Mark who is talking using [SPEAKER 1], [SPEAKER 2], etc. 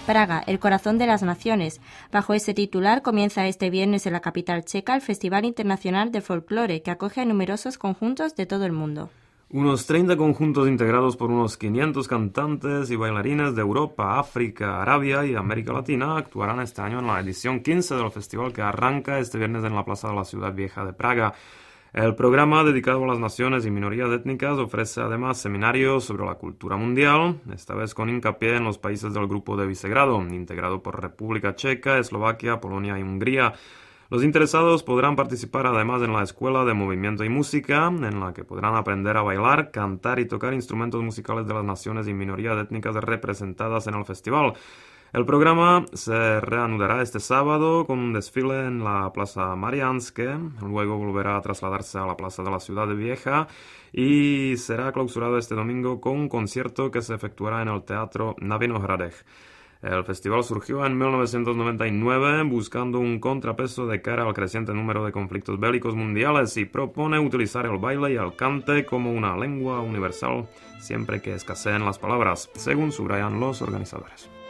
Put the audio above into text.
[SPEAKER 1] Praga, el corazón de las naciones. Bajo ese titular comienza este viernes en la capital checa el Festival Internacional de Folclore, que acoge a numerosos conjuntos de todo el mundo.
[SPEAKER 2] Unos 30 conjuntos integrados por unos 500 cantantes y bailarines de Europa, África, Arabia y América Latina actuarán este año en la edición 15 del festival que arranca este viernes en la Plaza de la Ciudad Vieja de Praga. El programa dedicado a las naciones y minorías étnicas ofrece además seminarios sobre la cultura mundial, esta vez con hincapié en los países del Grupo de Visegrado, integrado por República Checa, Eslovaquia, Polonia y Hungría. Los interesados podrán participar además en la Escuela de Movimiento y Música, en la que podrán aprender a bailar, cantar y tocar instrumentos musicales de las naciones y minorías étnicas representadas en el festival. El programa se reanudará este sábado con un desfile en la Plaza Mariánske, luego volverá a trasladarse a la Plaza de la Ciudad Vieja y será clausurado este domingo con un concierto que se efectuará en el Teatro na Vinohradech. El festival surgió en 1999 buscando un contrapeso de cara al creciente número de conflictos bélicos mundiales y propone utilizar el baile y el cante como una lengua universal siempre que escaseen las palabras, según subrayan los organizadores.